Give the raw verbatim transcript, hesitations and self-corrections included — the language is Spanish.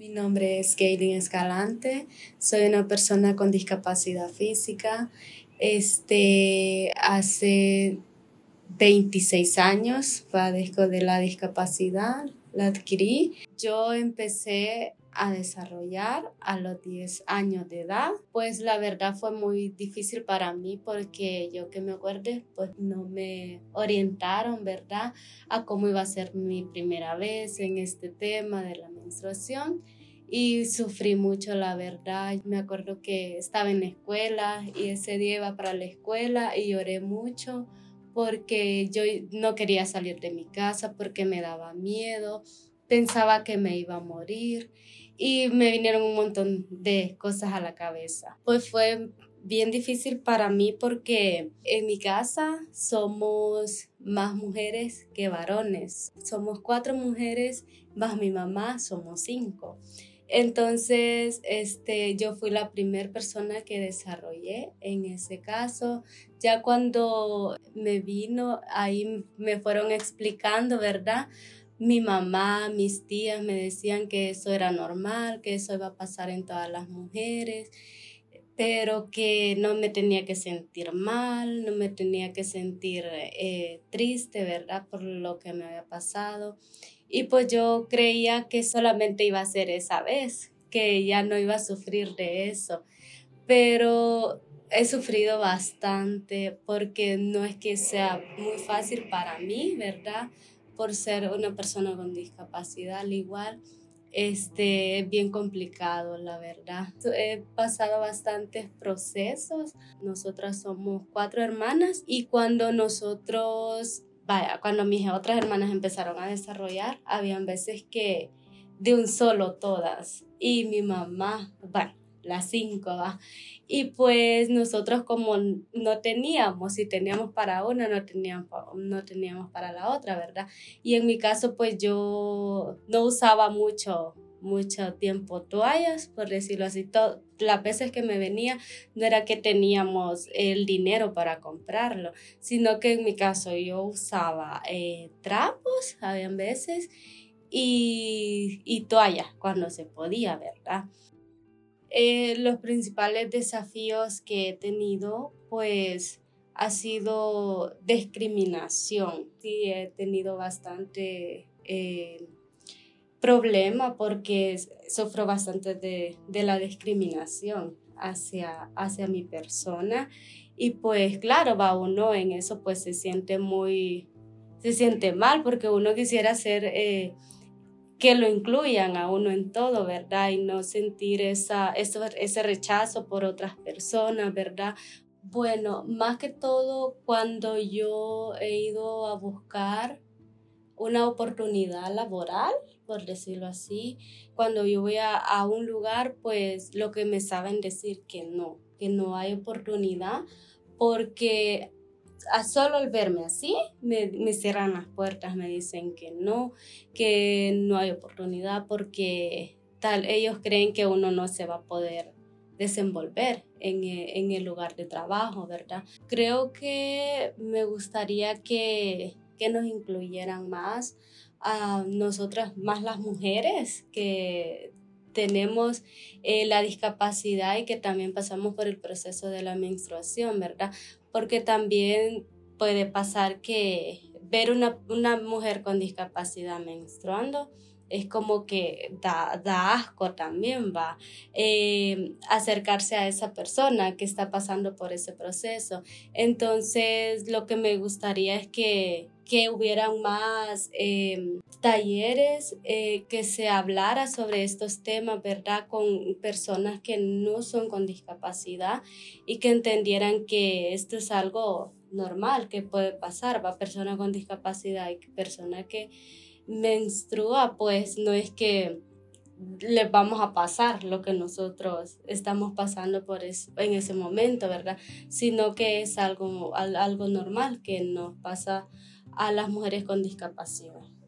Mi nombre es Kaylin Escalante, soy una persona con discapacidad física. Este, hace veintiséis años padezco de la discapacidad, la adquirí. Yo empecé a desarrollar a los diez años de edad. Pues la verdad fue muy difícil para mí porque yo que me acuerde, pues no me orientaron, ¿verdad?, a cómo iba a ser mi primera vez en este tema de la menstruación. Y sufrí mucho, la verdad. Me acuerdo que estaba en la escuela y ese día iba para la escuela y lloré mucho porque yo no quería salir de mi casa porque me daba miedo, pensaba que me iba a morir y me vinieron un montón de cosas a la cabeza. Pues fue bien difícil para mí porque en mi casa somos más mujeres que varones. Somos cuatro mujeres más mi mamá, somos cinco. Entonces, este, yo fui la primera persona que desarrollé en ese caso. Ya cuando me vino, ahí me fueron explicando, ¿verdad? Mi mamá, mis tías me decían que eso era normal, que eso iba a pasar en todas las mujeres, pero que no me tenía que sentir mal, no me tenía que sentir eh, triste, ¿verdad?, por lo que me había pasado. Y pues yo creía que solamente iba a ser esa vez, que ya no iba a sufrir de eso. Pero he sufrido bastante porque no es que sea muy fácil para mí, ¿verdad?, por ser una persona con discapacidad. Al igual, este, es bien complicado, la verdad. He pasado bastantes procesos. Nosotras somos cuatro hermanas y cuando nosotros... Vaya, cuando mis otras hermanas empezaron a desarrollar, habían veces que de un solo todas. Y mi mamá, bueno, las cinco, ¿va? Y pues nosotros como no teníamos, si teníamos para una, no teníamos, no teníamos para la otra, ¿verdad? Y en mi caso, pues yo no usaba mucho, mucho tiempo toallas, por decirlo así. Todo, las veces que me venía no era que teníamos el dinero para comprarlo, sino que en mi caso yo usaba eh, trapos, habían veces, y, y toallas cuando se podía, ¿verdad? Eh, los principales desafíos que he tenido, pues, ha sido discriminación. Sí, he tenido bastante eh, problema porque sufro bastante de, de la discriminación hacia, hacia mi persona. Y pues, claro, va uno en eso, pues se siente muy, se siente mal porque uno quisiera ser... Eh, que lo incluyan a uno en todo, ¿verdad? Y no sentir esa, eso, ese rechazo por otras personas, ¿verdad? Bueno, más que todo cuando yo he ido a buscar una oportunidad laboral, por decirlo así, cuando yo voy a, a un lugar, pues lo que me saben decir que no, que no hay oportunidad, porque a solo al verme así, me, me cierran las puertas, me dicen que no, que no hay oportunidad porque tal, ellos creen que uno no se va a poder desenvolver en, en el lugar de trabajo, ¿verdad? Creo que me gustaría que, que nos incluyeran más a nosotras, más las mujeres que tenemos eh, la discapacidad y que también pasamos por el proceso de la menstruación, ¿verdad? Porque también puede pasar que ver una, una mujer con discapacidad menstruando es como que da, da asco también, va, eh, acercarse a esa persona que está pasando por ese proceso. Entonces, lo que me gustaría es que, que hubieran más eh, talleres, eh, que se hablara sobre estos temas, ¿verdad?, con personas que no son con discapacidad y que entendieran que esto es algo normal que puede pasar, va, personas con discapacidad y personas que menstrua, pues no es que les vamos a pasar lo que nosotros estamos pasando por es, en ese momento, ¿verdad? Sino que es algo, algo normal que nos pasa a las mujeres con discapacidad.